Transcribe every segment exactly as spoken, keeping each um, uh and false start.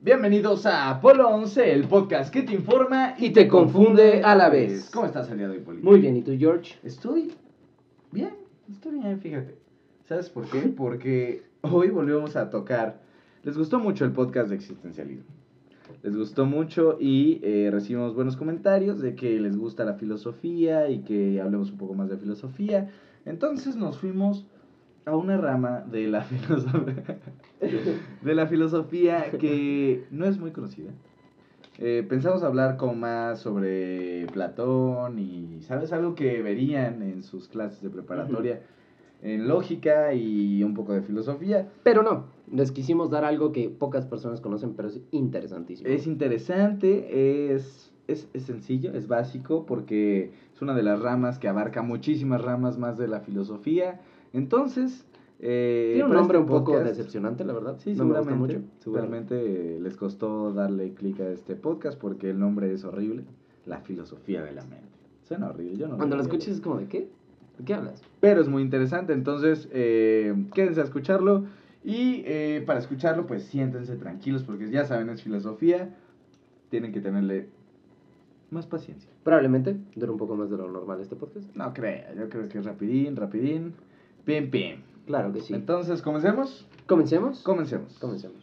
Bienvenidos a Apolo once, el podcast que te informa y te confunde a la vez. ¿Cómo estás el día de hoy, Poli? Muy bien, ¿y tú, George? Estoy bien, estoy bien, fíjate. ¿Sabes por qué? Porque hoy volvemos a tocar. Les gustó mucho el podcast de existencialismo. Les gustó mucho y eh, recibimos buenos comentarios de que les gusta la filosofía y que hablemos un poco más de filosofía. Entonces nos fuimos a una rama de la filosofía, de la filosofía que no es muy conocida. Eh, pensamos hablar como más sobre Platón y, ¿sabes? Algo que verían en sus clases de preparatoria, uh-huh. En lógica y un poco de filosofía. Pero no, les quisimos dar algo que pocas personas conocen, pero es interesantísimo. Es interesante, es, es, es sencillo, es básico, porque es una de las ramas que abarca muchísimas ramas más de la filosofía. Entonces... Eh, Tiene un nombre este un podcast, poco decepcionante, la verdad. Sí, no seguramente, me gusta mucho, seguramente pero... les costó darle clic a este podcast porque el nombre es horrible. La filosofía de la mente. Suena horrible, yo no Cuando lo escuches es como, ¿de qué? ¿De qué hablas? Pero es muy interesante, entonces eh, quédense a escucharlo. Y eh, para escucharlo, pues siéntense tranquilos porque ya saben, es filosofía. Tienen que tenerle más paciencia. Probablemente dure un poco más de lo normal este podcast. No crea, yo creo que es rapidín, rapidín. Pim, pim. Claro que sí. Entonces, ¿comencemos? ¿Comencemos? Comencemos. Comencemos.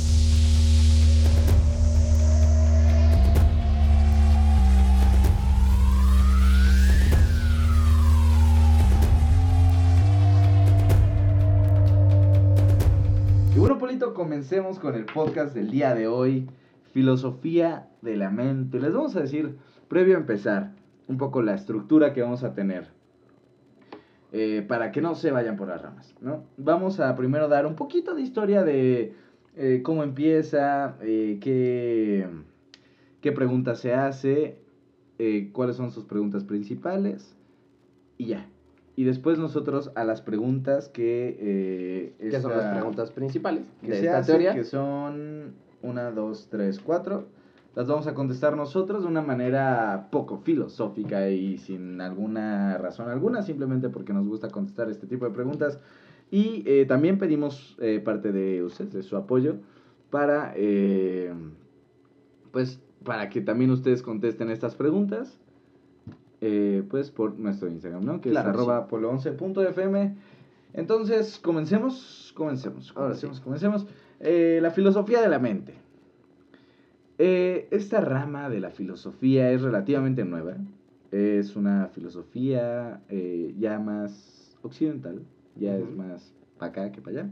Y bueno, Polito, comencemos con el podcast del día de hoy, Filosofía de la Mente. Les vamos a decir, previo a empezar, un poco la estructura que vamos a tener. Eh, para que no se vayan por las ramas, ¿no? Vamos a primero dar un poquito de historia de eh, cómo empieza, eh, qué, qué preguntas se hace, eh, cuáles son sus preguntas principales y ya. Y después nosotros a las preguntas que... Eh, esta, ¿Qué son las preguntas principales que de se esta hace, teoría? Que son una, dos, tres, cuatro... Las vamos a contestar nosotros de una manera poco filosófica y sin alguna razón alguna, simplemente porque nos gusta contestar este tipo de preguntas. Y eh, también pedimos eh, parte de ustedes, de su apoyo, para, eh, pues, para que también ustedes contesten estas preguntas, eh, pues, por nuestro Instagram, ¿no? Que claro, es arroba apolo once punto f m. Entonces, comencemos, comencemos, comencemos, sí. comencemos. Eh, la filosofía de la mente. Eh, esta rama de la filosofía es relativamente nueva. Es una filosofía eh, ya más occidental. Ya uh-huh. es más para acá que para allá.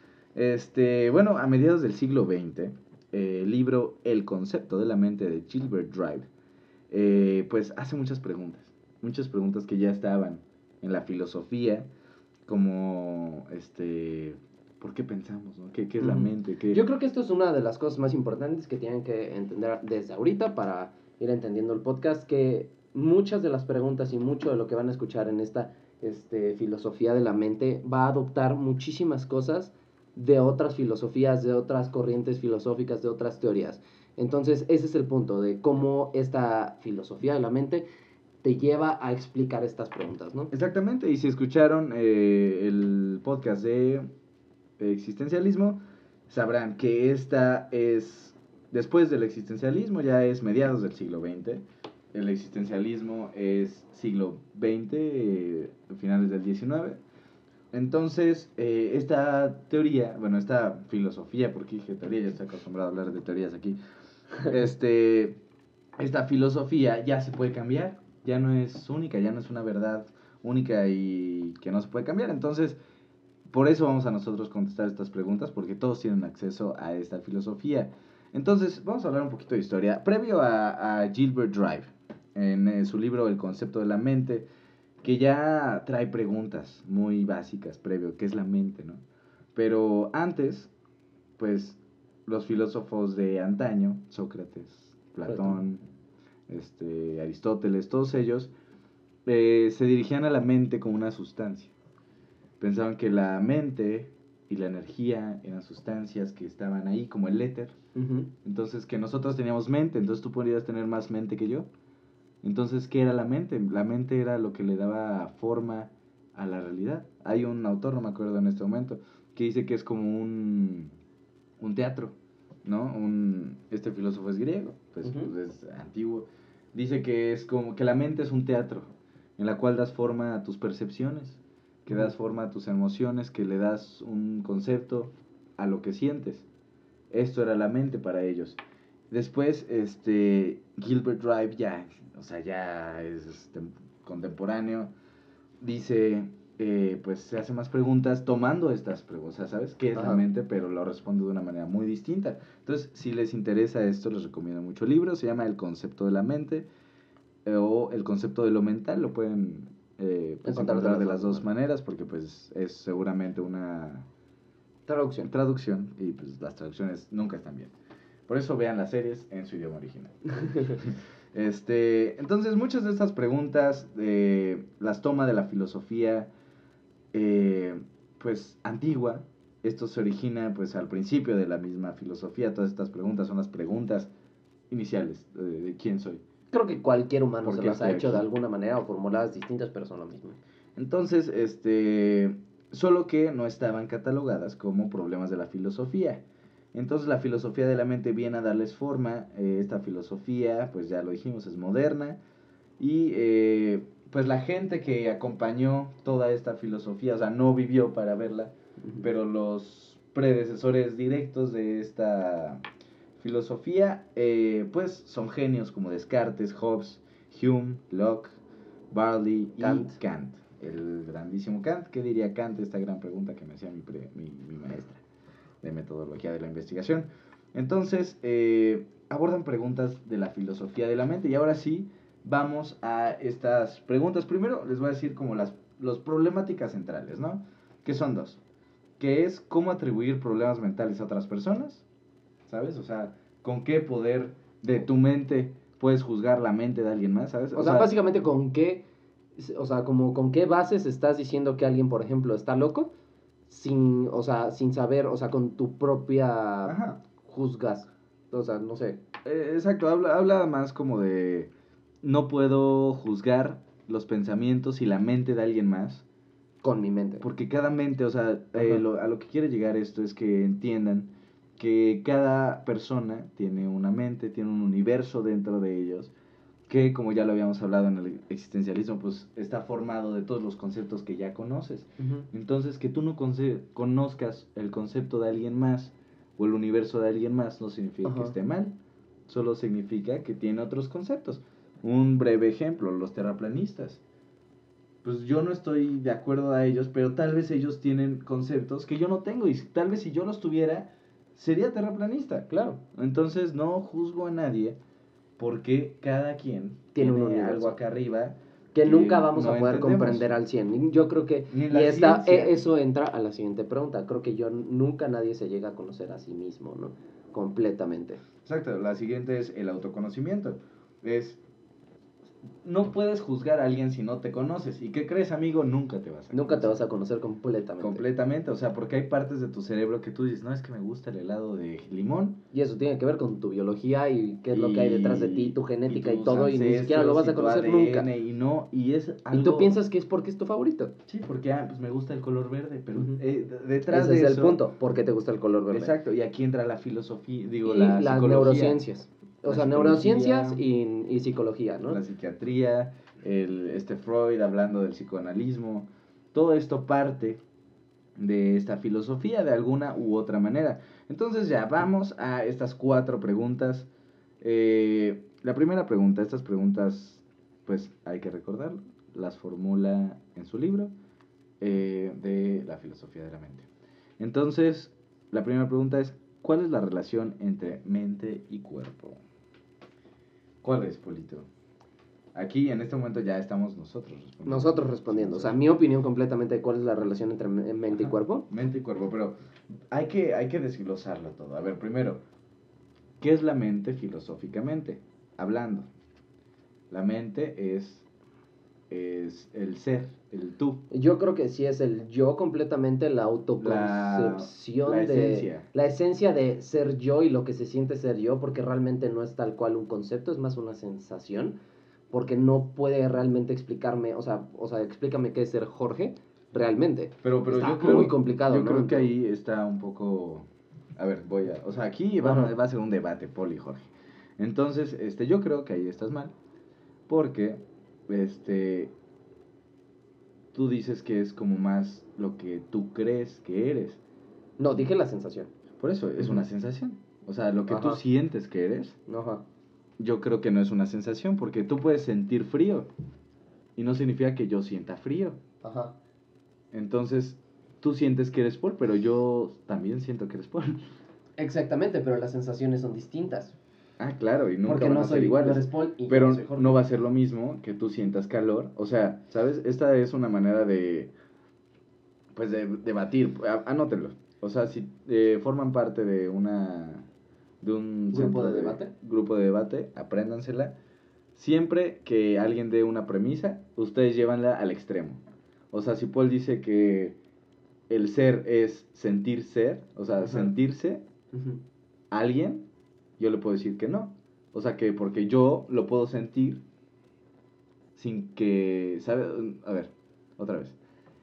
Este, bueno, a mediados del siglo veinte, eh, el libro El concepto de la mente de Gilbert Drive, eh, pues hace muchas preguntas. Muchas preguntas que ya estaban en la filosofía, como este... ¿Por qué pensamos? ¿No? ¿Qué, qué es uh-huh. la mente? ¿Qué... Yo creo que esto es una de las cosas más importantes que tienen que entender desde ahorita para ir entendiendo el podcast, que muchas de las preguntas y mucho de lo que van a escuchar en esta este, filosofía de la mente va a adoptar muchísimas cosas de otras filosofías, de otras corrientes filosóficas, de otras teorías. Entonces, ese es el punto de cómo esta filosofía de la mente te lleva a explicar estas preguntas, ¿no? Exactamente, y si escucharon eh, el podcast de... existencialismo, sabrán que esta es, después del existencialismo, ya es mediados del siglo veinte. El existencialismo es siglo veinte, eh, finales del diecinueve. Entonces, eh, esta teoría, bueno, esta filosofía, porque dije teoría, ya estoy acostumbrado a hablar de teorías aquí. este, esta filosofía ya se puede cambiar, ya no es única, ya no es una verdad única y que no se puede cambiar. Entonces, por eso vamos a nosotros contestar estas preguntas, porque todos tienen acceso a esta filosofía. Entonces, vamos a hablar un poquito de historia. Previo a, a Gilbert Drive, en, en su libro El concepto de la mente, que ya trae preguntas muy básicas previo, ¿qué es la mente, no? Pero antes, pues, los filósofos de antaño, Sócrates, Platón, este, Aristóteles, todos ellos, eh, se dirigían a la mente como una sustancia. Pensaban que la mente y la energía eran sustancias que estaban ahí, como el éter. Uh-huh. Entonces, que nosotros teníamos mente, entonces tú podrías tener más mente que yo. Entonces, ¿qué era la mente? La mente era lo que le daba forma a la realidad. Hay un autor, no me acuerdo en este momento, que dice que es como un, un teatro. ¿no? Un, este filósofo es griego, pues, Uh-huh. pues es antiguo. Dice que es como que la mente es un teatro en la cual das forma a tus percepciones, que das forma a tus emociones, que le das un concepto a lo que sientes. Esto era la mente para ellos. Después, este, Gilbert Drive ya, o sea, ya es este, contemporáneo, dice, eh, pues se hace más preguntas tomando estas preguntas, ¿sabes? ¿Qué es Ajá. la mente? Pero lo responde de una manera muy distinta. Entonces, si les interesa esto, les recomiendo mucho el libro, se llama El concepto de la mente eh, o El concepto de lo mental, lo pueden eh, pues, Encontrar encontrar de de las las dos dos maneras, porque pues es seguramente una Traducción. traducción y pues las traducciones nunca están bien. Por eso vean las series en su idioma original. Este, entonces muchas de estas preguntas eh, las toma de la filosofía eh, pues antigua. Esto se origina pues al principio de la misma filosofía. Todas estas preguntas son las preguntas iniciales de, de quién soy. Creo que cualquier humano ¿Por se qué las ha estoy hecho aquí? de alguna manera o formuladas distintas, pero son lo mismo. Entonces, este, solo que no estaban catalogadas como problemas de la filosofía. Entonces la filosofía de la mente viene a darles forma. Eh, esta filosofía, pues ya lo dijimos, es moderna. Y eh, pues la gente que acompañó toda esta filosofía, o sea, no vivió para verla, Uh-huh. pero los predecesores directos de esta filosofía, eh, pues son genios como Descartes, Hobbes, Hume, Locke, Barley y Kant. Kant. El grandísimo Kant. ¿Qué diría Kant? Esta gran pregunta que me hacía mi, pre, mi, mi maestra de metodología de la investigación. Entonces, eh, abordan preguntas de la filosofía de la mente. Y ahora sí, vamos a estas preguntas. Primero les voy a decir como las los problemáticas centrales, ¿no? Que son dos. Que es cómo atribuir problemas mentales a otras personas, ¿sabes? O sea, con qué poder de tu mente puedes juzgar la mente de alguien más, ¿sabes? O, o sea, sea, básicamente con qué, o sea, como con qué bases estás diciendo que alguien, por ejemplo, está loco, sin, o sea, sin saber, o sea, con tu propia Ajá. juzgas, o sea, no sé. Eh, exacto, habla, habla más como de no puedo juzgar los pensamientos y la mente de alguien más. Con mi mente. Porque cada mente, o sea, eh, lo, a lo que quiere llegar esto es que entiendan que cada persona tiene una mente, tiene un universo dentro de ellos, que como ya lo habíamos hablado en el existencialismo, pues está formado de todos los conceptos que ya conoces. Uh-huh. Entonces, que tú no conce- conozcas el concepto de alguien más o el universo de alguien más no significa uh-huh. que esté mal, solo significa que tiene otros conceptos. Un breve ejemplo, los terraplanistas. Pues yo no estoy de acuerdo a ellos, pero tal vez ellos tienen conceptos que yo no tengo y tal vez si yo los tuviera, sería terraplanista. Claro. Entonces no juzgo a nadie porque cada quien tiene, tiene un algo acá arriba que, que nunca vamos no a poder entendemos. comprender al cien. Yo creo que y, y esta, eso entra a la siguiente pregunta. Creo que yo nunca nadie se llega a conocer a sí mismo, ¿no? Completamente. Exacto. La siguiente es el autoconocimiento. Es no puedes juzgar a alguien si no te conoces. ¿Y qué crees, amigo? Nunca te vas a Nunca conocer. te vas a conocer completamente. Completamente, o sea, porque hay partes de tu cerebro que tú dices, no, es que me gusta el helado de limón. Y eso tiene que ver con tu biología y qué es y, lo que hay detrás de ti, tu genética y, y todo, y ni siquiera lo vas a conocer A D N, nunca. Y no, y es algo... Y tú piensas que es porque es tu favorito. Sí, porque ah, pues me gusta el color verde, pero uh-huh. eh, Ese detrás de es eso... Ese es el punto, porque te gusta el color verde. Exacto, y aquí entra la filosofía, digo, y la las psicología. neurociencias. O la sea, neurociencias y, y psicología, ¿no? La psiquiatría, el, este Freud hablando del psicoanalismo, todo esto parte de esta filosofía de alguna u otra manera. Entonces ya vamos a estas cuatro preguntas. Eh, la primera pregunta, estas preguntas, pues hay que recordar, las formula en su libro eh, de la filosofía de la mente. Entonces, la primera pregunta es, ¿cuál es la relación entre mente y cuerpo? ¿Cuál es, Polito? Aquí en este momento ya estamos nosotros respondiendo. Nosotros respondiendo. Sí, nosotros. O sea, mi opinión completamente de cuál es la relación entre mente Ajá. y cuerpo. Mente y cuerpo, pero hay que, hay que desglosarlo todo. A ver, primero, ¿qué es la mente filosóficamente? Hablando. La mente es, es el ser, el tú. Yo creo que sí es el yo completamente, la autoconcepción la, la de... esencia. La esencia de ser yo y lo que se siente ser yo, porque realmente no es tal cual un concepto, es más una sensación. Porque no puede realmente explicarme, o sea, o sea, explícame qué es ser Jorge realmente. Pero, pero está yo creo, muy complicado, yo ¿no? creo que ahí está un poco a ver, voy a, o sea, aquí va, Ajá. va a ser un debate, Paul y Jorge. Entonces, este, yo creo que ahí estás mal, porque, este, tú dices que es como más lo que tú crees que eres. No, dije la sensación. Por eso, es Ujú. una sensación. O sea, lo que tú Ajá. sientes que eres, Ajá. yo creo que no es una sensación, porque tú puedes sentir frío, y no significa que yo sienta frío. Ajá. Entonces, tú sientes que eres Paul, pero yo también siento que eres Paul. Exactamente, pero las sensaciones son distintas. Ah, claro, y nunca Porque van no a ser soy, no iguales. eres Paul y yo Pero no soy Jorge. no va a ser lo mismo que tú sientas calor. O sea, ¿sabes? Esta es una manera de, pues, de debatir. A- Anótenlo. O sea, si eh, forman parte de una, de un ¿Grupo centro de debate? grupo de debate, apréndansela. Siempre que alguien dé una premisa, ustedes llévanla al extremo. O sea, si Paul dice que el ser es sentir ser, o sea, Ajá. sentirse Ujú. alguien, yo le puedo decir que no. O sea, que porque yo lo puedo sentir sin que, ¿sabe? A ver, otra vez.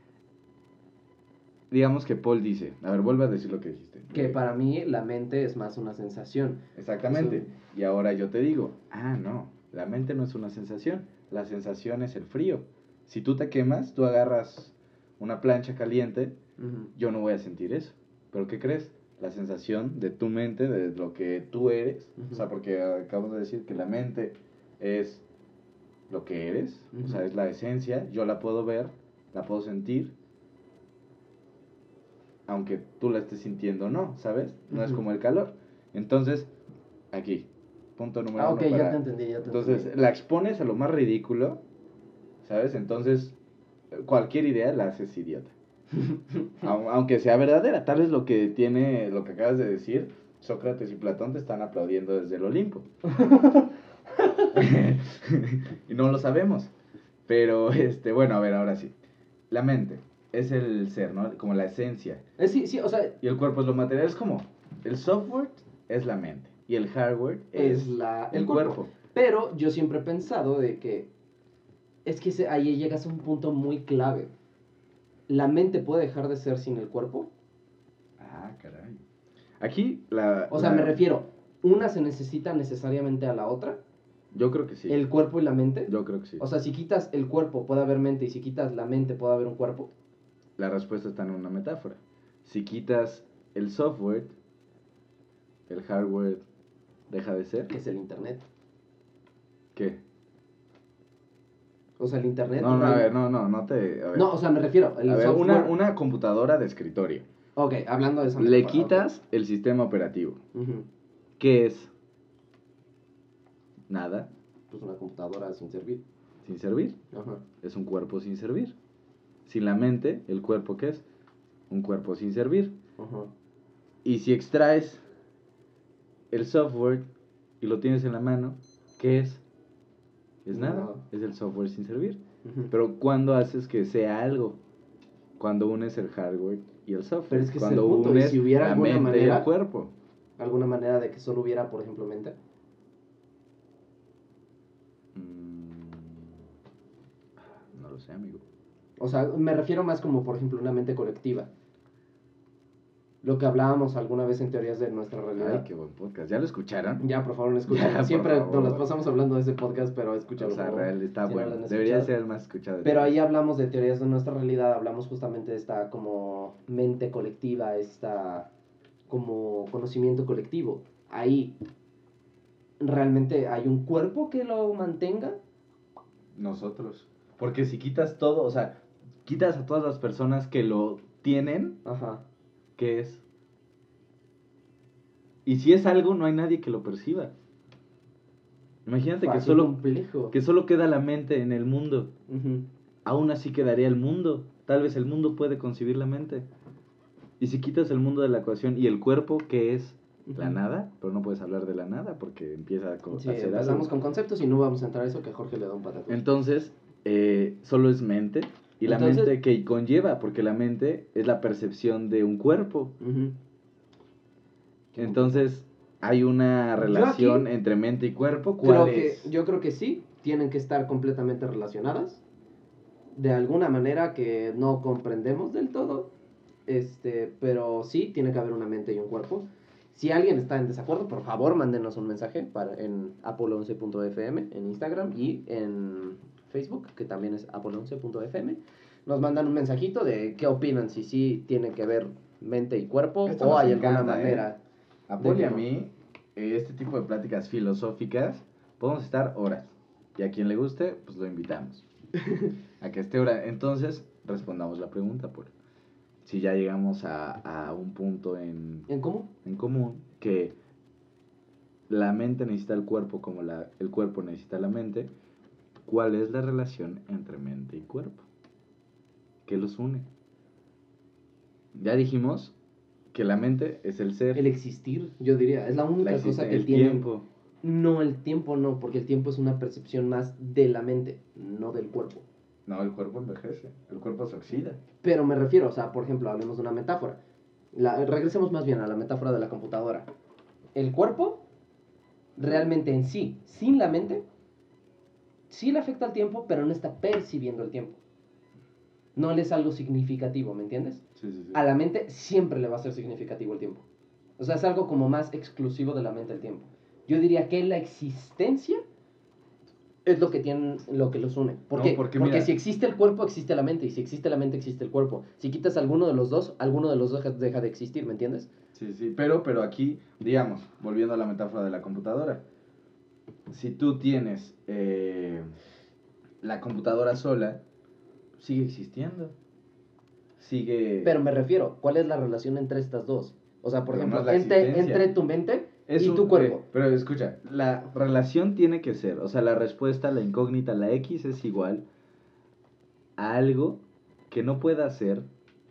Digamos que Paul dice, a ver, vuelve a decir lo que dijiste. Que para mí la mente es más una sensación. Exactamente. Eso- Y ahora yo te digo, ah, no, la mente no es una sensación, la sensación es el frío. Si tú te quemas, tú agarras una plancha caliente, Ujú. yo no voy a sentir eso. ¿Pero qué crees? La sensación de tu mente, de lo que tú eres, Ujú. o sea, porque acabamos de decir que la mente es lo que eres, Ujú. o sea, es la esencia, yo la puedo ver, la puedo sentir, aunque tú la estés sintiendo o no, ¿sabes? No es Ujú. como el calor. Entonces, aquí, punto número Ah, uno ok, ya para... te entendí, ya te Entonces, entendí. la expones a lo más ridículo, ¿sabes? Entonces, cualquier idea la haces idiota. Au- Aunque sea verdadera, tal vez lo que tiene, lo que acabas de decir, Sócrates y Platón te están aplaudiendo desde el Olimpo. Y no lo sabemos. Pero, este, bueno, a ver, ahora sí. La mente es el ser, ¿no? Como la esencia. Eh, sí, sí, o sea, Y el cuerpo es lo material. Es como, el software es la mente. Y el hardware es, es la, el cuerpo. Pero yo siempre he pensado de que es que se- ahí llegas a un punto muy clave. ¿La mente puede dejar de ser sin el cuerpo? Ah, caray. Aquí, la... O sea, la- me refiero, ¿una se necesita necesariamente a la otra? Yo creo que sí. ¿El cuerpo y la mente? Yo creo que sí. O sea, si quitas el cuerpo puede haber mente y si quitas la mente puede haber un cuerpo. La respuesta está en una metáfora. Si quitas el software, el hardware deja de ser. Que es el internet. ¿Qué? O sea, el internet... No, no, a real- ver, no, no, no te... A ver, No, o sea, me refiero, el a ver software... una, una computadora de escritorio. Ok, hablando de esa Le metáfora, quitas el sistema operativo. ok. Ujú. ¿Qué es? Nada, Pues una computadora sin servir. sin servir. Ajá. Es un cuerpo sin servir. Sin la mente, ¿el cuerpo qué es? Un cuerpo sin servir. Ajá. Y si extraes el software y lo tienes en la mano, ¿qué es? Es nada, Nada. es el software sin servir. Ujú. Pero ¿cuándo haces que sea algo? Cuando unes el hardware y el software. Pero es que ese es Cuando el punto, y unes si hubiera la alguna mente y manera- el cuerpo. ¿Alguna manera de que solo hubiera, por ejemplo, mente? Mm, no lo sé, amigo. O sea, me refiero más como, por ejemplo, una mente colectiva. Lo que hablábamos alguna vez en teorías de nuestra realidad. Ay, qué buen podcast. ¿Ya lo escucharon? Ya, por favor, no escuchen. Ya, por Siempre nos las favor. pasamos hablando de ese podcast, pero escúchalo. O sea, por favor, real, está si no bueno. lo han Debería escuchado. ser el más escuchado. de Pero todos. ahí hablamos de teorías de nuestra realidad, hablamos justamente de esta como mente colectiva, esta como conocimiento colectivo. Ahí, ¿realmente hay un cuerpo que lo mantenga? Nosotros. Porque si quitas todo, o sea, quitas a todas las personas que lo tienen, Ajá. ¿qué es? Y si es algo, no hay nadie que lo perciba. Imagínate Fa, que qué solo, complejo. que solo queda la mente en el mundo. Ujú. Aún así quedaría el mundo. Tal vez el mundo puede concebir la mente. Y si quitas el mundo de la ecuación y el cuerpo, ¿qué es? La Ujú. nada, pero no puedes hablar de la nada porque empieza a, co- Sí, a ser empezamos algo. con conceptos y no vamos a entrar a eso que a Jorge le da un patatús. Entonces, eh, solo es mente. Y la Entonces- mente que conlleva, porque la mente es la percepción de un cuerpo. Ujú. Qué Entonces, hay una Yo relación aquí entre mente y cuerpo. Creo ¿Cuál que, es? yo creo que sí, tienen que estar completamente relacionadas. De alguna manera que no comprendemos del todo. Este, pero sí, tiene que haber una mente y un cuerpo. Si alguien está en desacuerdo, por favor, mándenos un mensaje para, en apolo once punto f m en Instagram y en Facebook, que también es apolo once punto f m. Nos mandan un mensajito de qué opinan, si sí tiene que ver mente y cuerpo Esto o nos hay encanta, alguna manera. ¿eh? A Paul y a no. mí, eh, este tipo de pláticas filosóficas, podemos estar horas. Y a quien le guste, pues lo invitamos. A que esté hora. Entonces, respondamos la pregunta, Paul. Si ya llegamos a, a un punto en, ¿En cómo? en común, que la mente necesita el cuerpo como la, el cuerpo necesita la mente, ¿cuál es la relación entre mente y cuerpo? ¿Qué los une? Ya dijimos que la mente es el ser. El existir, yo diría, es la única la cosa existen- que el tiene. tiempo. No, el tiempo no, porque el tiempo es una percepción más de la mente, no del cuerpo. No, el cuerpo envejece, el cuerpo se oxida. Pero me refiero, o sea, por ejemplo, hablemos de una metáfora. La, regresemos más bien a la metáfora de la computadora. El cuerpo, realmente en sí, sin la mente, sí le afecta al tiempo, pero no está percibiendo el tiempo. No le es algo significativo, ¿me entiendes? Sí, sí, sí. A la mente siempre le va a ser significativo el tiempo. O sea, es algo como más exclusivo de la mente el tiempo. Yo diría que la existencia es lo que tienen, lo que los une. ¿Por No, qué? porque Porque mira- si existe el cuerpo, existe la mente. Y si existe la mente, existe el cuerpo. Si quitas alguno de los dos, alguno de los dos deja, deja de existir, ¿me entiendes? Sí, sí, pero, pero aquí, digamos, volviendo a la metáfora de la computadora, si tú tienes eh, la computadora sola, sigue existiendo. Sigue... Pero me refiero, ¿cuál es la relación entre estas dos? O sea, por Pero no ejemplo, es la entre, existencia. entre tu mente Es y un- tu cuerpo. eh, pero escucha, la relación tiene que ser, o sea, la respuesta, la incógnita, la X es igual a algo que no pueda hacer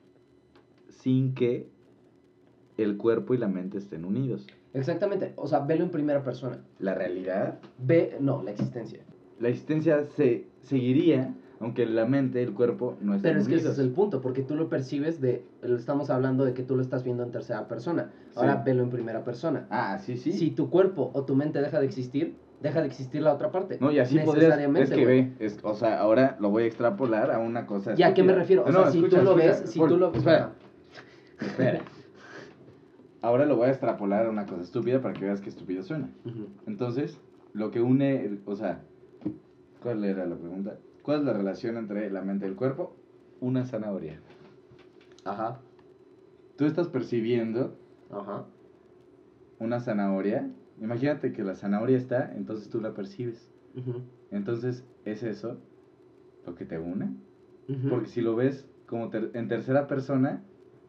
sin que el cuerpo y la mente estén unidos. Exactamente. O sea, velo en primera persona. La realidad, Ve, no, la existencia. la existencia se seguiría, aunque la mente y el cuerpo no estén Pero es que unidos. ese es el punto, porque tú lo percibes de... Estamos hablando de que tú lo estás viendo en tercera persona. Ahora Sí. velo en primera persona. Ah, sí, sí. Si tu cuerpo o tu mente deja de existir, deja de existir la otra parte. No, y así podrías, necesariamente, es que güey. ve, es, o sea, ahora lo voy a extrapolar a una cosa ¿Y a qué me estúpida. refiero? O No, sea, si escucha, tú lo escucha, ves, si Paul, tú lo... Espera, espera. Ahora lo voy a extrapolar a una cosa estúpida para que veas qué estúpido suena. Ujú. Entonces, lo que une, o sea, ¿cuál era la pregunta? ¿Cuál es la relación entre la mente y el cuerpo? Una zanahoria. Ajá, Tú estás percibiendo ajá. una zanahoria. Imagínate que la zanahoria está, entonces tú la percibes. Ujú, Entonces, ¿es eso lo que te une? ujú. Porque si lo ves como ter- en tercera persona,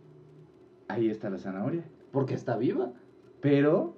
ahí está la zanahoria. Porque está viva. Pero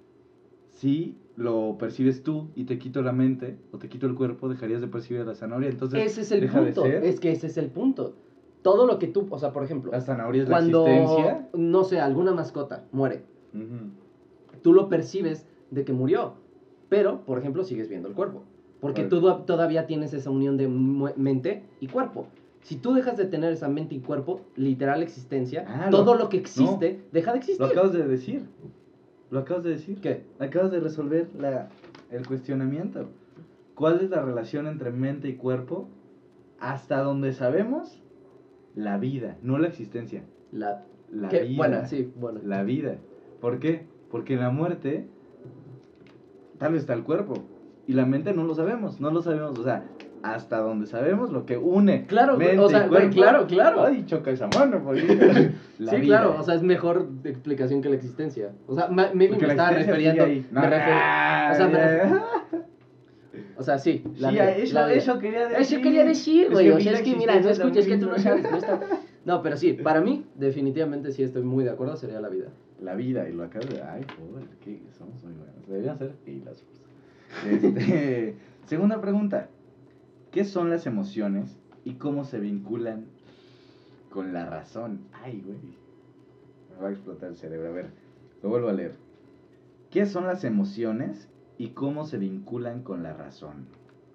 si lo percibes tú y te quito la mente o te quito el cuerpo, dejarías de percibir la zanahoria. Entonces, Ese es el deja punto. de ser. Es que ese es el punto. Todo lo que tú, o sea, por ejemplo, La zanahoria es cuando, la existencia. no sé, alguna mascota muere, Ujú. tú lo percibes de que murió, pero, por ejemplo, sigues viendo el cuerpo. Porque Vale. tú do- todavía tienes esa unión de mu- mente y cuerpo. Si tú dejas de tener esa mente y cuerpo, literal existencia, Ah, lo- todo lo que existe deja de existir. Lo acabas de decir. Lo acabas de decir. ¿Qué? Acabas de resolver la, el cuestionamiento. ¿Cuál es la relación entre mente y cuerpo? Hasta donde sabemos, la vida, no la existencia. La... La ¿Qué? vida. Bueno, sí, bueno. La vida. ¿Por qué? Porque en la muerte tal vez está el cuerpo y la mente no lo sabemos, no lo sabemos, o sea, hasta donde sabemos lo que une Claro, güey, mente o sea, y güey, cuerpo. claro, claro. Ay, choca esa mano, pues. La Sí, vida. claro, o sea, es mejor de explicación que la existencia. O sea, ma- maybe Porque me la estaba existencia refiriendo... sigue ahí. me No, refer- ah, o sea, me ya, refer- ya. O sea, sí. Sí, la vida, eso, la vida. eso quería decir. Eso quería decir, Es güey. que O vi sea, la es que mira, no existencia escuchas, es que tú no también. sabes. No, está- no, pero sí, para mí, definitivamente sí estoy muy de acuerdo, sería la vida. La vida, y lo acabo de... Ay, joder, que somos muy buenos. Deberían ser filósofos. Este, segunda pregunta. ¿Qué son las emociones y cómo se vinculan con la razón? Ay, güey. Me va a explotar el cerebro. A ver, lo vuelvo a leer. ¿Qué son las emociones y cómo se vinculan con la razón?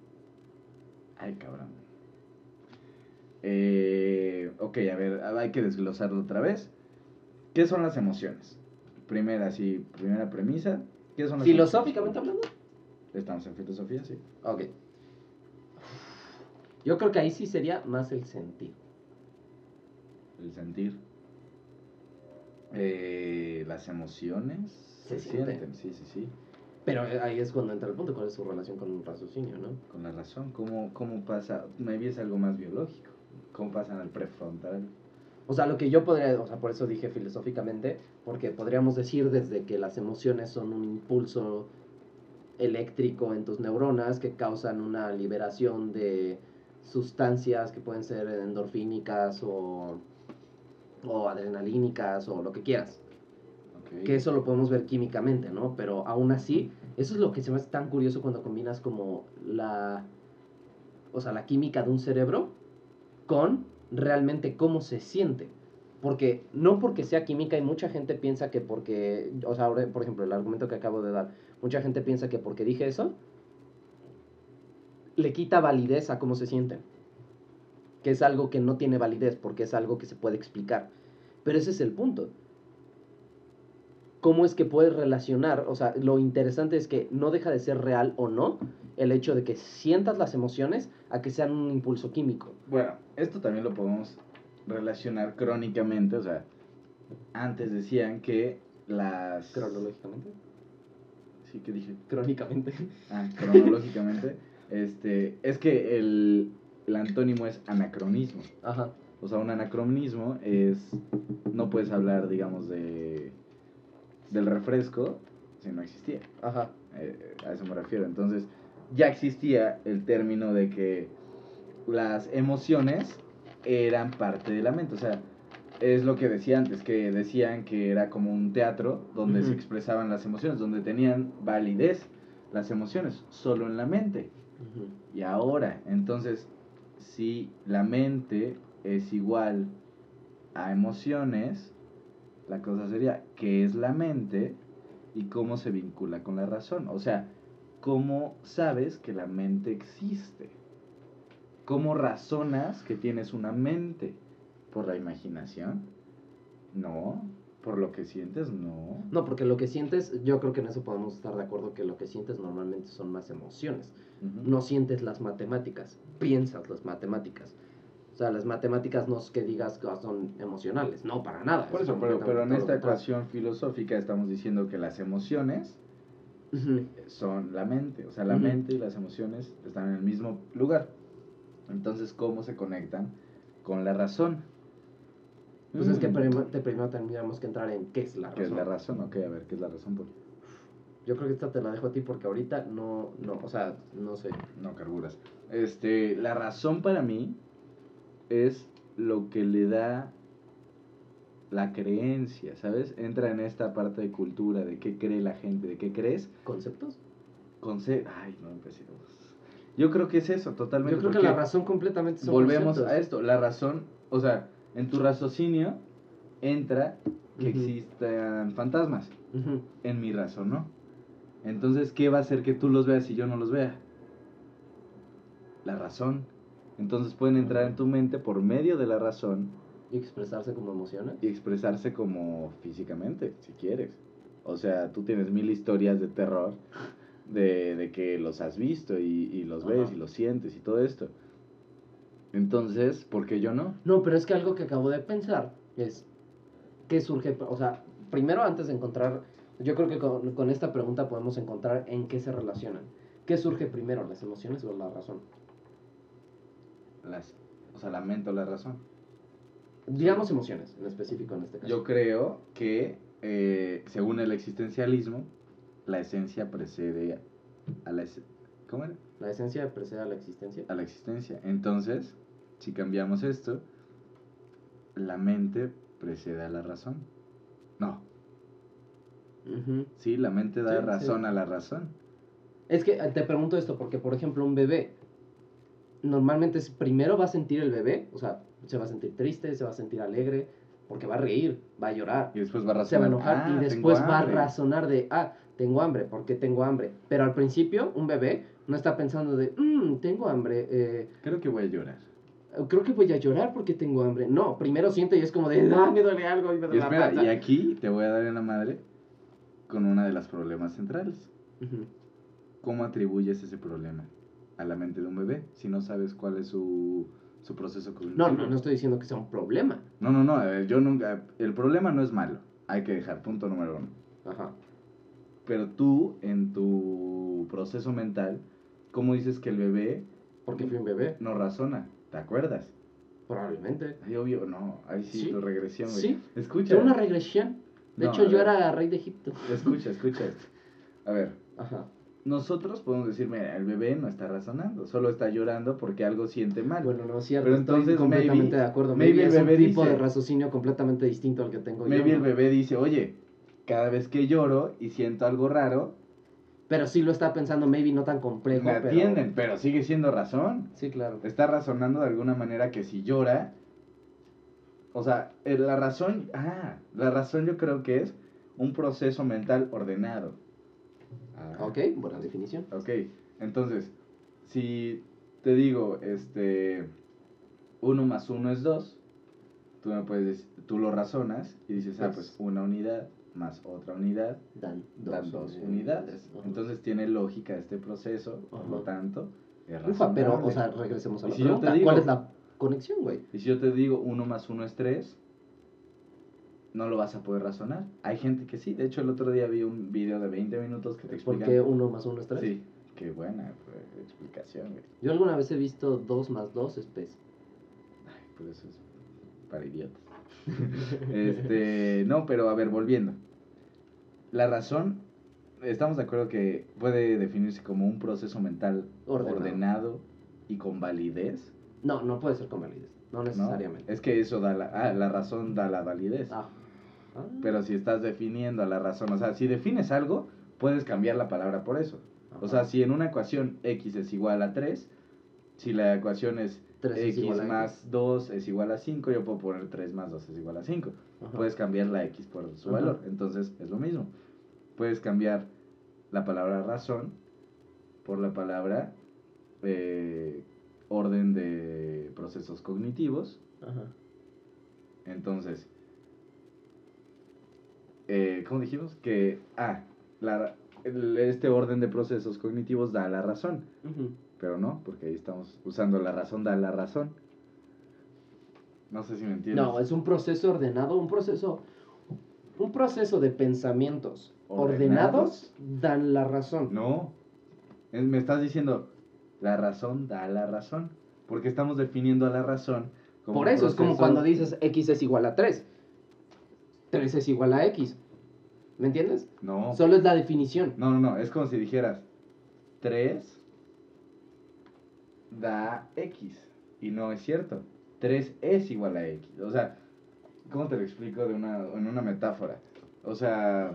Ay, cabrón. Eh, ok, a ver, hay que desglosarlo otra vez. ¿Qué son las emociones? Primera, sí, primera premisa. ¿Qué son las Filosóficamente emociones? hablando. Estamos en filosofía, sí. Ok. Yo creo que ahí sí sería más el sentir. El sentir. Eh, las emociones Se se sienten. sienten, sí, sí, sí. Pero ahí es cuando entra el punto, ¿cuál es su relación con un raciocinio, no? Con la razón, ¿cómo, cómo pasa? Maybe es algo más biológico. ¿Cómo pasan al prefrontal? O sea, lo que yo podría, o sea, por eso dije filosóficamente, porque podríamos decir desde que las emociones son un impulso eléctrico en tus neuronas que causan una liberación de sustancias que pueden ser endorfínicas o, o adrenalínicas o lo que quieras. Okay. Que eso lo podemos ver químicamente, ¿no? Pero aún así, eso es lo que se me hace tan curioso cuando combinas como la, o sea, la química de un cerebro con realmente cómo se siente. Porque no porque sea química y mucha gente piensa que porque, o sea, ahora, por ejemplo, el argumento que acabo de dar, mucha gente piensa que porque dije eso, le quita validez a cómo se sienten. Que es algo que no tiene validez porque es algo que se puede explicar. Pero ese es el punto. ¿Cómo es que puedes relacionar? O sea, lo interesante es que no deja de ser real o no el hecho de que sientas las emociones a que sean un impulso químico. Bueno, esto también lo podemos relacionar crónicamente, o sea, antes decían que las... Cronológicamente. Sí, ¿qué dije? Crónicamente. Ah, cronológicamente. este, es que el, el antónimo es anacronismo. Ajá. O sea, un anacronismo es... No puedes hablar, digamos, de del refresco si no existía. Ajá. Eh, a eso me refiero. Entonces, ya existía el término de que las emociones eran parte de la mente. O sea, es lo que decía antes, que decían que era como un teatro donde uh-huh. se expresaban las emociones, donde tenían validez las emociones, solo en la mente. Uh-huh. Y ahora, entonces, si la mente es igual a emociones, la cosa sería, ¿qué es la mente y cómo se vincula con la razón? O sea, ¿cómo sabes que la mente existe? ¿Cómo razonas que tienes una mente? ¿Por la imaginación? No. ¿Por lo que sientes? No. No, porque lo que sientes, yo creo que en eso podemos estar de acuerdo, que lo que sientes normalmente son más emociones. Uh-huh. No sientes las matemáticas, piensas las matemáticas. O sea, las matemáticas no es que digas que son emocionales, no, para nada. Por eso, pero, pero en esta ecuación filosófica estamos diciendo que las emociones uh-huh. son la mente. O sea, la uh-huh. mente y las emociones están en el mismo lugar. Entonces, ¿cómo se conectan con la razón? Pues mm. es que primero, primero tendríamos que entrar en qué es la razón. ¿Qué es la razón? Ok, a ver, ¿qué es la razón? Por... Yo creo que esta te la dejo a ti porque ahorita no, no, o sea, no sé. No carburas. Este, la razón para mí es lo que le da la creencia, ¿sabes? Entra en esta parte de cultura, de qué cree la gente, de qué crees. ¿Conceptos? Conce- Ay, no empecemos. Yo creo que es eso, totalmente. Yo creo que la razón completamente son volvemos conceptos. a esto, la razón, o sea, en tu raciocinio entra que uh-huh. existan fantasmas. Uh-huh. En mi razón, ¿no? Entonces, ¿qué va a hacer que tú los veas y yo no los vea? La razón. Entonces pueden entrar en tu mente por medio de la razón. ¿Y expresarse como emociones? Y expresarse como físicamente, si quieres. O sea, tú tienes mil historias de terror de, de que los has visto y, y los Ajá. ves y los sientes y todo esto. Entonces, ¿por qué yo no? No, pero es que algo que acabo de pensar es ¿qué surge? O sea, primero antes de encontrar, yo creo que con, con esta pregunta podemos encontrar en qué se relacionan. ¿Qué surge primero, las emociones o la razón? Las, o sea, la mente o la razón. Digamos emociones, en específico en este caso. Yo creo que, eh, según el existencialismo, la esencia precede a la... Es- ¿Cómo era? ¿La esencia precede a la existencia? A la existencia. Entonces, si cambiamos esto, la mente precede a la razón. No. Uh-huh. Sí, la mente da sí, razón sí. a la razón. Es que te pregunto esto porque, por ejemplo, un bebé, normalmente es, primero va a sentir el bebé, o sea, se va a sentir triste, se va a sentir alegre, porque va a reír, va a llorar. Y después va a razonar. Se va a enojar ah, y después va a razonar de, ah, tengo hambre, ¿por qué tengo hambre? Pero al principio, un bebé no está pensando de, mmm, tengo hambre. Eh, creo que voy a llorar. Creo que voy a llorar porque tengo hambre. No, primero siente y es como de, ah, me duele algo y me duele y espera, la panza. Y aquí te voy a dar en la madre con una de las problemas centrales. Uh-huh. ¿Cómo atribuyes ese problema a la mente de un bebé si no sabes cuál es su, su proceso cognitivo? No, no, no estoy diciendo que sea un problema. No, no, no, yo nunca... El problema no es malo. hay que dejar, punto número uno. Ajá. Pero tú, en tu proceso mental, ¿cómo dices que el bebé Porque fui un bebé, no razona? ¿Te acuerdas? probablemente. Ay, obvio, no. Ahí sí, Sí, tu regresión, güey. sí. Escucha. Fue una regresión. De No, hecho, a yo ver. era rey de Egipto. Escucha, escucha esto. A ver, Ajá. nosotros podemos decir, mira, el bebé no está razonando, solo está llorando porque algo siente mal. Bueno, no es cierto, Pero estoy entonces, completamente maybe- de acuerdo. maybe Maybe el es un bebé tipo dice- de raciocinio completamente distinto al que tengo Maybe yo, el ¿no? bebé dice, oye, cada vez que lloro y siento algo raro, Pero sí lo está pensando, maybe no tan complejo, me pero... atienden, pero sigue siendo razón. Sí, claro. Está razonando de alguna manera que si llora, o sea, eh, la razón, ah, la razón yo creo que es un proceso mental ordenado. Ah, Ok, buena definición. ok, entonces, si te digo, este, uno más uno es dos, tú me puedes, dec- tú lo razonas y dices, ah, pues Pues- una unidad más otra unidad Dan dan dos unidades. Ajá. Entonces tiene lógica este proceso, por lo Ajá. tanto, es Ufa, pero, razonable. o sea, regresemos a ¿Y la si yo te pregunta. digo? ¿Cuál es la conexión, güey? Y si yo te digo uno más uno es tres, no lo vas a poder razonar. Hay gente que sí. De hecho, el otro día vi un video de veinte minutos que te ¿Por explican. qué uno más uno es tres? Sí, qué buena pues, explicación, güey. Yo alguna vez he visto dos más dos es tres. Ay, pues eso es para idiotas. este, no, pero a ver, volviendo. La razón, estamos de acuerdo que puede definirse como un proceso mental Ordenado. ordenado, y con validez, No, no puede ser con validez. No ¿no? necesariamente. Es que eso da la, ah, la razón da la validez. Ah. Ah. Pero si estás definiendo a la razón, o sea, si defines algo, puedes cambiar la palabra por eso. O Ajá. sea, si en una ecuación x es igual a tres, si la ecuación es tres es x igual a más dos es igual a cinco, yo puedo poner tres más dos es igual a cinco. Ajá. Puedes cambiar la x por su Ajá. valor. Entonces, es lo mismo. Puedes cambiar la palabra razón por la palabra eh, orden de procesos cognitivos. Ajá. Entonces, eh, ¿cómo dijimos? Que, ah, la, el- este orden de procesos cognitivos da la razón, Ujú. pero no, porque ahí estamos usando la razón da la razón. No sé si me entiendes. No, es un proceso ordenado, un proceso, un proceso de pensamientos ¿Ordenados? ordenados dan la razón. No, es- me estás diciendo, la razón da la razón, porque estamos definiendo a la razón como Por un eso es como proceso- cuando dices x es igual a tres. tres es igual a x. ¿Me entiendes? No, Solo es la definición. no, no, no, es como si dijeras, tres da x, y no es cierto, tres es igual a x. O sea, ¿cómo te lo explico de una, en una metáfora? O sea,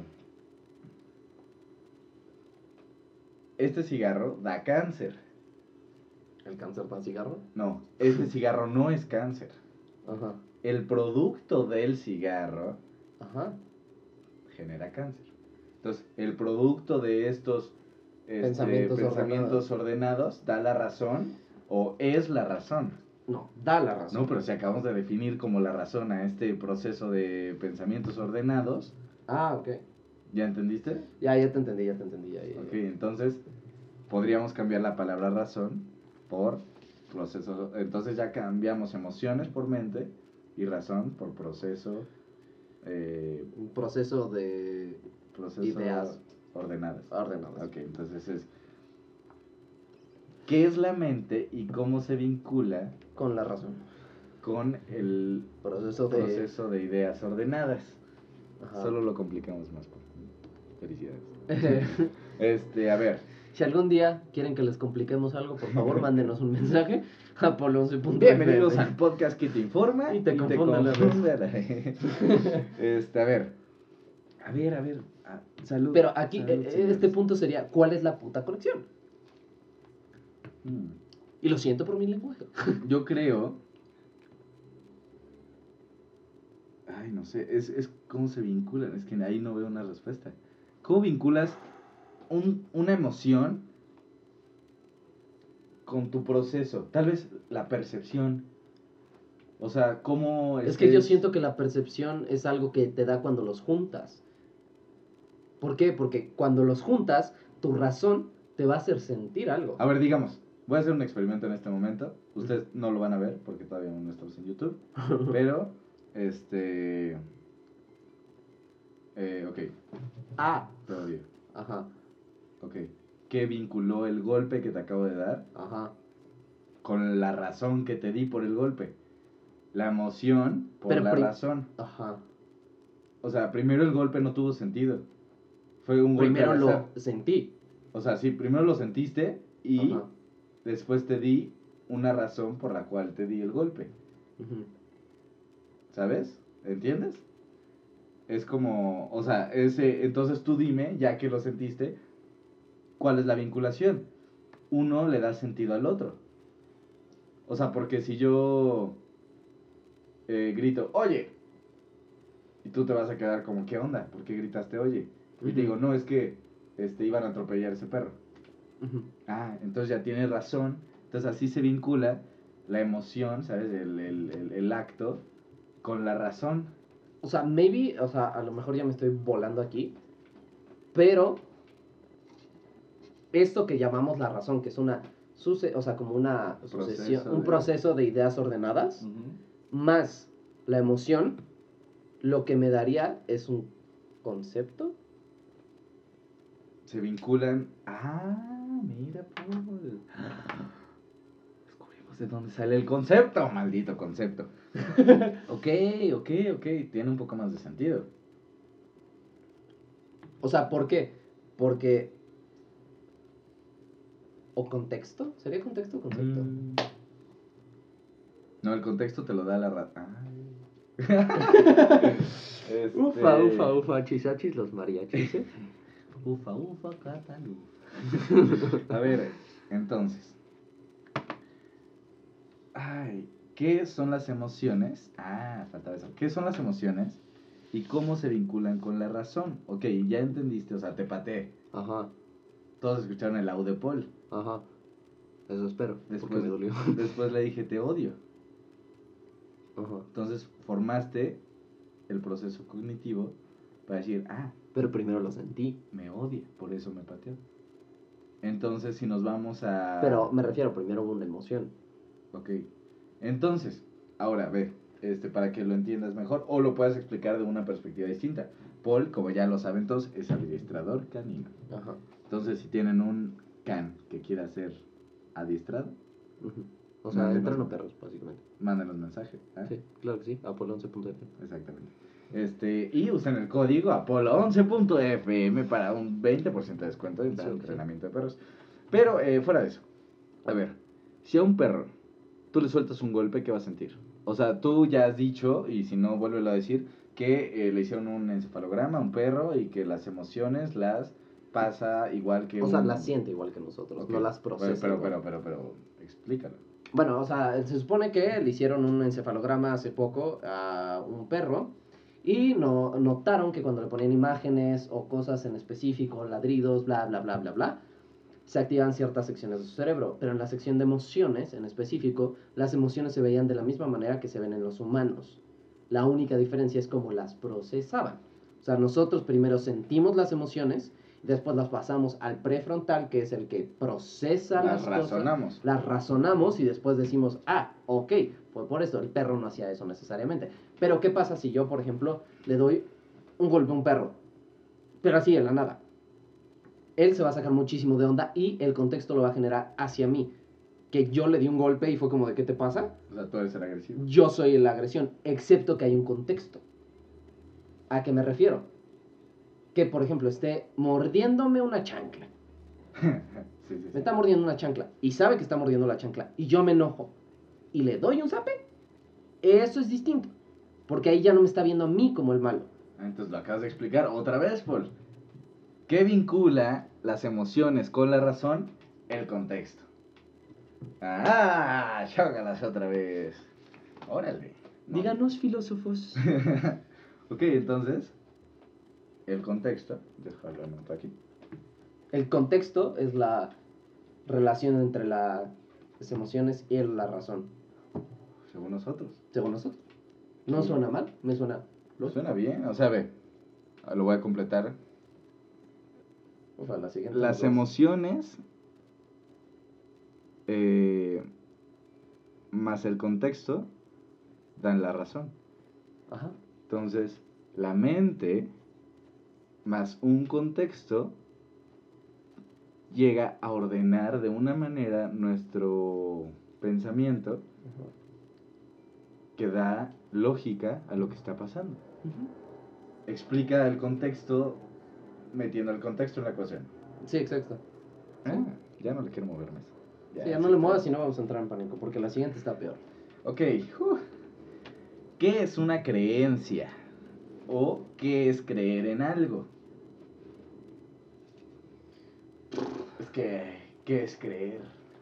este cigarro da cáncer. ¿El cáncer da cigarro? No, este cigarro no es cáncer. Ajá. El producto del cigarro Ajá. genera cáncer. Entonces, el producto de estos este, Pensamientos pensamientos ordenados da la razón o es la razón. No, da la razón. No, pero si acabamos de definir como la razón a este proceso de pensamientos ordenados, Ah, ok. ¿ya entendiste? Ya, ya te entendí, ya te entendí. Ya, ya, ya. Ok, entonces podríamos cambiar la palabra razón por proceso. Entonces ya cambiamos emociones por mente y razón por proceso. Eh, Un proceso de proceso ideas ordenadas. ordenadas. Ok, entonces es ¿qué es la mente y cómo se vincula Con la razón. con el Proceso de... proceso de ideas ordenadas? Ajá. Solo lo complicamos más. Felicidades. Este, a ver. Si algún día quieren que les compliquemos algo, por favor, mándenos un mensaje a polonce punto Bienvenidos f m. al podcast que te informa Y te confunde a la confunde. Este, a ver. A ver, a ver. Ah, salud. Pero aquí, Salud, eh, señores. este punto sería, ¿cuál es la puta conexión? Mm, Y lo siento por mi lenguaje. Yo creo. Ay, no sé. Es, es cómo se vinculan. Es que ahí no veo una respuesta. ¿Cómo vinculas un, una emoción con tu proceso? Tal vez la percepción. O sea, ¿cómo Es que yo estés- siento que la percepción es algo que te da cuando los juntas. ¿Por qué? Porque cuando los juntas, tu razón te va a hacer sentir algo. A ver, digamos, voy a hacer un experimento en este momento. Ustedes no lo van a ver porque todavía no estamos en YouTube. Pero, este... Eh, ok, Ah, te odio. ajá, Ok. ¿Qué vinculó el golpe que te acabo de dar ajá. con la razón que te di por el golpe? La emoción por Pero la pri- razón. Ajá. O sea, primero el golpe no tuvo sentido. Fue un golpe Primero al azar. lo sentí. O sea, sí, primero lo sentiste y Ajá. después te di una razón por la cual te di el golpe. Ujú. ¿Sabes? ¿Entiendes? Es como, o sea, ese, entonces tú dime, ya que lo sentiste, ¿cuál es la vinculación? Uno le da sentido al otro. O sea, porque si yo eh, grito, oye, y tú te vas a quedar como, ¿qué onda? ¿Por qué gritaste oye? Y te digo, Ujú. no, es que este, iban a atropellar a ese perro. Ujú. Ah, entonces ya tienes razón. Entonces así se vincula la emoción, ¿sabes? El, el, el, el acto con la razón. O sea, maybe, o sea, a lo mejor ya me estoy volando aquí, pero esto que llamamos la razón, que es una, suce- o sea, como una sucesión, Proceso un de... proceso de ideas ordenadas, Ujú. más la emoción, lo que me daría es un concepto. Se vinculan. Ah, mira, Paul. Descubrimos de dónde sale el concepto, maldito concepto. Ok, ok, ok. Tiene un poco más de sentido. O sea, ¿por qué? Porque... ¿O contexto? ¿Sería contexto o concepto? Mm. No, el contexto te lo da la rata. Este... Ufa, ufa, ufa, chisachis los mariachis, ¿eh? Ufa, ufa, catalú. A ver, entonces. Ay, ¿qué son las emociones? Ah, faltaba eso. ¿Qué son las emociones y cómo se vinculan con la razón? Ok, ya entendiste, o sea, te pateé. Ajá, Todos escucharon el audio de Paul. ajá. Eso espero, porque Después, me dolió. después le dije, te odio. Ajá. Entonces formaste el proceso cognitivo para decir, ah, Pero primero lo sentí. me odia, por eso me pateó. Entonces, si nos vamos a... Pero me refiero, primero hubo una emoción. Ok. Entonces, ahora ve, este, para que lo entiendas mejor o lo puedas explicar de una perspectiva distinta. Paul, como ya lo saben todos, es administrador canino. Ajá. Entonces, si tienen un can que quiera ser adiestrado, Ujú. O sea, Mándenos. entreno perros, básicamente. mándenos mensaje. ¿eh? Sí, claro que sí. Apolo once punto f. Exactamente. Este, y usen el código apolo once punto f m para un veinte por ciento de descuento en Sí, el sí. entrenamiento de perros. Pero eh, fuera de eso, a ver, si a un perro tú le sueltas un golpe, ¿qué va a sentir? O sea, tú ya has dicho, y si no, vuélvelo a decir, que eh, le hicieron un encefalograma a un perro y que las emociones las pasa igual que O un... sea, las siente igual que nosotros, Ok, no las pero, procesa pero, igual. pero, pero, pero, explícalo. Bueno, o sea, se supone que le hicieron un encefalograma hace poco a un perro y no, notaron que cuando le ponían imágenes o cosas en específico, ladridos, bla, bla, bla, bla, bla, se activan ciertas secciones de su cerebro. Pero en la sección de emociones, en específico, las emociones se veían de la misma manera que se ven en los humanos. La única diferencia es cómo las procesaban. O sea, nosotros primero sentimos las emociones, después las pasamos al prefrontal, que es el que procesa Las las razonamos. cosas, las razonamos y después decimos, ah, ok, pues por eso el perro no hacía eso necesariamente. Pero ¿qué pasa si yo, por ejemplo, le doy un golpe a un perro? Pero así, en la nada. Él se va a sacar muchísimo de onda y el contexto lo va a generar hacia mí. Que yo le di un golpe y fue como de, ¿qué te pasa? O sea, tú eres el agresivo. Yo soy la agresión, excepto que hay un contexto. ¿A qué me refiero? Que, por ejemplo, esté mordiéndome una chancla. sí, sí, sí. Me está mordiendo una chancla y sabe que está mordiendo la chancla y yo me enojo y le doy un zape. Eso es distinto. Porque ahí ya no me está viendo a mí como el malo. Entonces lo acabas de explicar otra vez, Paul. ¿Qué vincula las emociones con la razón? El contexto. Ah, chócalas otra vez. Órale. No. Díganos, filósofos. Ok, entonces, el contexto, déjalo anotar aquí. El contexto es la relación entre la, las emociones y la razón. Según nosotros. Según nosotros. No Sí. suena mal, me suena lógico. Suena bien, o sea, ve, lo voy a completar. O sea, la siguiente. Las dos. emociones eh, más el contexto dan la razón. Ajá. Entonces, la mente más un contexto llega a ordenar de una manera nuestro pensamiento Ajá. que da lógica a lo que está pasando. Ujú. Explica el contexto metiendo el contexto en la ecuación. Sí, exacto. Ah, Sí. ya no le quiero mover más. Sí, ya no sí le está muevas bien. y no vamos a entrar en pánico, porque la siguiente está peor. Ok. uh, ¿Qué es una creencia? ¿O qué es creer en algo? Es que, ¿qué es creer?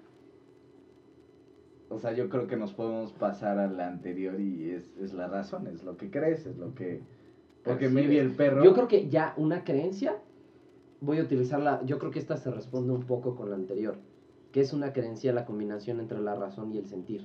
O sea, yo creo que nos podemos pasar a la anterior y es, es la razón, es lo que crees, es lo que... Porque Así maybe es. el perro... Yo creo que ya una creencia, voy a utilizarla, yo creo que esta se responde un poco con la anterior, que es una creencia la combinación entre la razón y el sentir.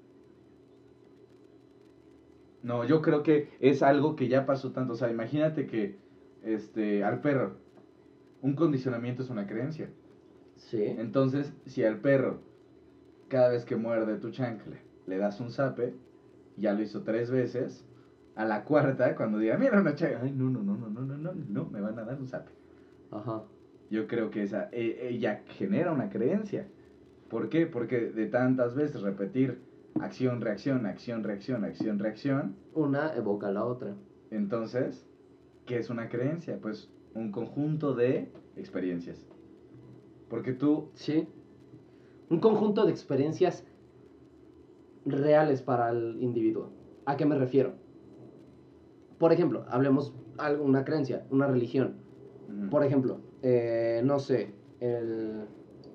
No, yo creo que es algo que ya pasó tanto. O sea, imagínate que este, al perro, un condicionamiento es una creencia. Sí. Entonces, si al perro, cada vez que muerde tu chancla, le das un zape, ya lo hizo tres veces, a la cuarta, cuando diga, mira una chancla, ay, no, no, no, no, no, no, no, no, me van a dar un zape. Ajá. Yo creo que esa, e- ella genera una creencia. ¿Por qué? Porque de tantas veces repetir acción, reacción, acción, reacción, acción, reacción, Una evoca la otra. entonces, ¿qué es una creencia? Pues un conjunto de experiencias. Porque tú, Sí. Un conjunto de experiencias reales para el individuo. ¿A qué me refiero? Por ejemplo, hablemos algo, una creencia, una religión. mm, Por ejemplo, eh, no sé, el,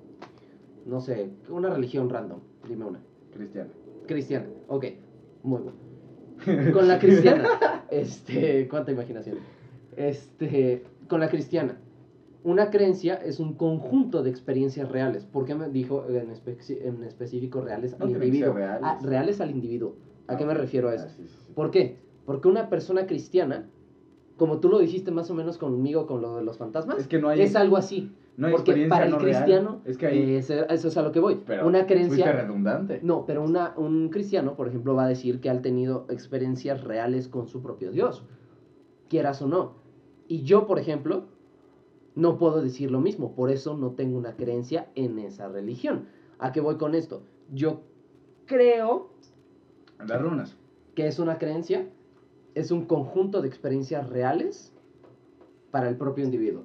no sé, una religión random, dime una. cristiana. Cristiana, ok, muy bueno. Con la cristiana, este, cuánta imaginación. Este, con la cristiana, una creencia es un conjunto de experiencias reales. ¿Por qué me dijo en, espe- en específico reales No al tienen que ser individuo? reales. Ah, reales al individuo. ¿A Ah, qué me ok. refiero a Ah, eso? sí, sí, sí. ¿Por qué? Porque una persona cristiana, como tú lo dijiste más o menos conmigo con lo de los fantasmas, Es que no hay- es algo así. No hay Porque experiencia para el no cristiano, real. Es que ahí... eh, eso, eso es a lo que voy. pero Una fuiste creencia... redundante. No, pero una, un cristiano, por ejemplo, va a decir que ha tenido experiencias reales con su propio Dios, quieras o no. Y yo, por ejemplo, no puedo decir lo mismo, por eso no tengo una creencia en esa religión. ¿A qué voy con esto? Yo creo Las runas. que es una creencia, es un conjunto de experiencias reales para el propio individuo.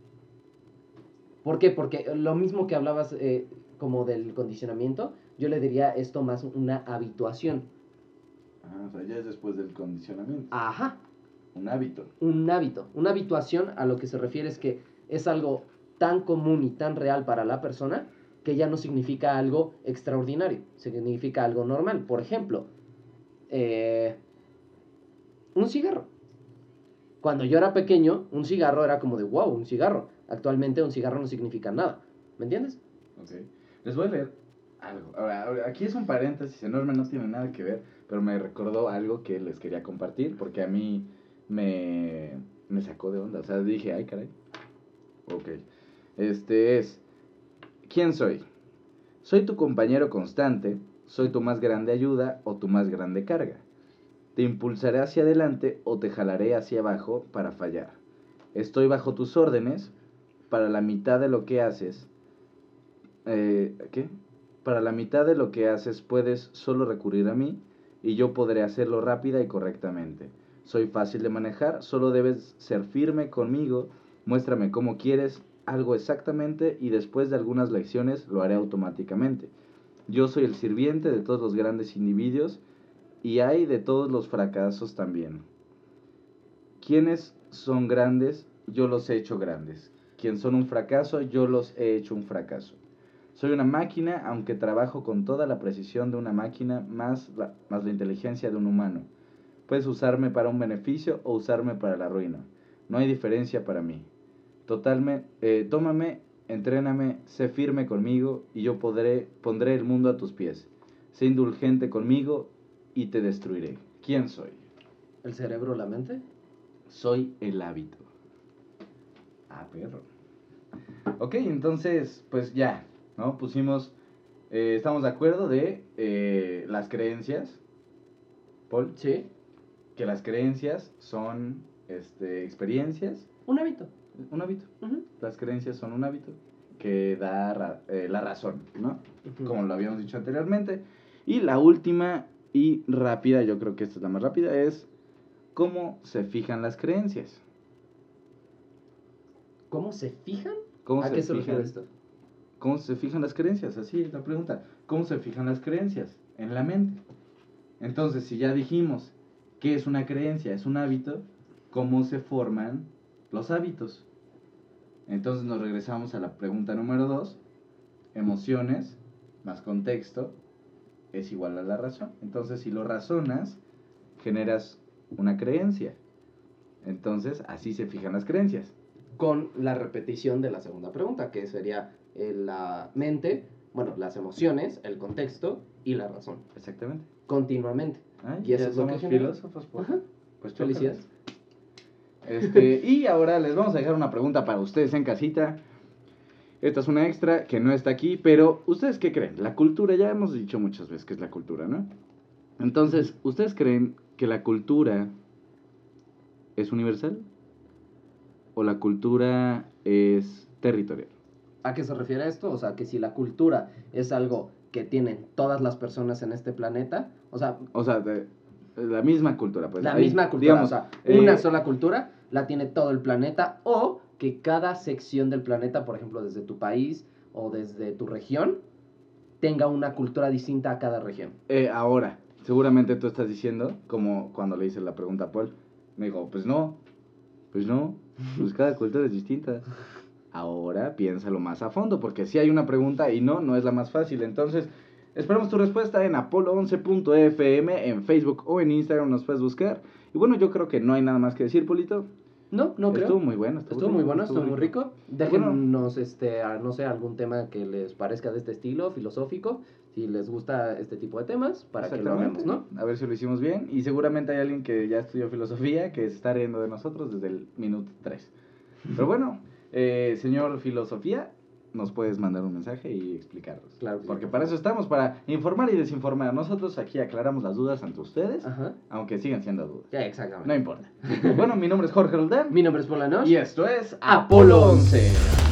¿Por qué? Porque lo mismo que hablabas eh, como del condicionamiento, yo le diría esto más una habituación. Ah, o sea, ya es después del condicionamiento. Ajá. Un hábito. Un hábito. Una habituación a lo que se refiere es que es algo tan común y tan real para la persona que ya no significa algo extraordinario, significa algo normal. Por ejemplo, eh, un cigarro. Cuando yo era pequeño, un cigarro era como de wow, un cigarro. Actualmente un cigarro no significa nada. ¿Me entiendes? Ok. Les voy a leer algo. Ahora, ahora, aquí es un paréntesis enorme, no tiene nada que ver, pero me recordó algo que les quería compartir porque a mí me, me sacó de onda. O sea, dije, ay, caray. Ok. Este es, ¿quién soy? Soy tu compañero constante, soy tu más grande ayuda o tu más grande carga. Te impulsaré hacia adelante o te jalaré hacia abajo para fallar. Estoy bajo tus órdenes para la mitad de lo que haces. Eh, ¿Qué? Para la mitad de lo que haces puedes solo recurrir a mí y yo podré hacerlo rápida y correctamente. Soy fácil de manejar, solo debes ser firme conmigo, muéstrame cómo quieres algo exactamente y después de algunas lecciones lo haré automáticamente. Yo soy el sirviente de todos los grandes individuos y hay de todos los fracasos también. Quienes son grandes, yo los he hecho grandes. Quienes son un fracaso, yo los he hecho un fracaso. Soy una máquina, aunque trabajo con toda la precisión de una máquina, más la, más la inteligencia de un humano. Puedes usarme para un beneficio o usarme para la ruina. No hay diferencia para mí. Totalme, eh, tómame, entréname, sé firme conmigo y yo podré, pondré el mundo a tus pies. Sé indulgente conmigo y te destruiré. ¿Quién soy? ¿El cerebro, la mente? Soy el hábito. Ah, perro. Ok, entonces, pues ya, ¿no? Pusimos, eh, estamos de acuerdo de eh, las creencias, Paul, Sí. que las creencias son este, experiencias Un hábito. Un hábito. Uh-huh. Las creencias son un hábito que da ra- eh, la razón, ¿no? Uh-huh. Como lo habíamos dicho anteriormente. Y la última y rápida, yo creo que esta es la más rápida, es cómo se fijan las creencias. ¿Cómo se fijan? ¿Cómo ¿A se qué se fijan? refiere esto? ¿Cómo se fijan las creencias? Así es la pregunta. ¿Cómo se fijan las creencias? En la mente. Entonces, si ya dijimos qué es una creencia, es un hábito, ¿cómo se forman los hábitos? Entonces nos regresamos a la pregunta número dos. Emociones más contexto es igual a la razón. Entonces, si lo razonas, generas una creencia. Entonces, así se fijan las creencias. Con la repetición de la segunda pregunta, que sería eh, la mente, bueno, las emociones, el contexto y la razón. Exactamente. Continuamente. Ay, Y eso ya es lo que somos genera. filósofos, pues. Ajá. Pues Felicidades. Este, y ahora les vamos a dejar una pregunta para ustedes en casita. Esta es una extra que no está aquí, pero ¿ustedes qué creen? La cultura, ya hemos dicho muchas veces que es la cultura, ¿no? Entonces, ¿ustedes creen que la cultura es universal? ¿O la cultura es territorial? ¿A qué se refiere esto? O sea, que si la cultura es algo que tienen todas las personas en este planeta, o sea... O sea, de, la misma cultura, pues. La ahí, misma cultura, digamos, o sea, eh, una sola cultura la tiene todo el planeta, o que cada sección del planeta, por ejemplo, desde tu país o desde tu región, tenga una cultura distinta a cada región. Eh, ahora, seguramente tú estás diciendo, como cuando le hice la pregunta a Paul, me dijo, pues no, pues no, pues cada cultura es distinta. Ahora piénsalo más a fondo, porque si hay una pregunta y no, no es la más fácil. Entonces, esperamos tu respuesta en apolo once punto f m, en Facebook o en Instagram nos puedes buscar. Y bueno, yo creo que no hay nada más que decir, Polito. No, no creo. Estuvo muy bueno. Estuvo, rico, muy bueno, estuvo muy rico. Déjenos, Bueno. este, a, no sé, algún tema que les parezca de este estilo, filosófico, si les gusta este tipo de temas, para que lo hagamos, ¿no? A ver si lo hicimos bien. Y seguramente hay alguien que ya estudió filosofía que se está riendo de nosotros desde el minuto tres. Pero bueno, eh, señor Filosofía, nos puedes mandar un mensaje y explicarlos. Claro que sí. Porque para eso estamos, para informar y desinformar. Nosotros aquí aclaramos las dudas ante ustedes, Ajá. aunque sigan siendo dudas. Ya, exactamente. No importa. Bueno, mi nombre es Jorge Roldán. Mi nombre es Polanosh. Y esto es Apolo once.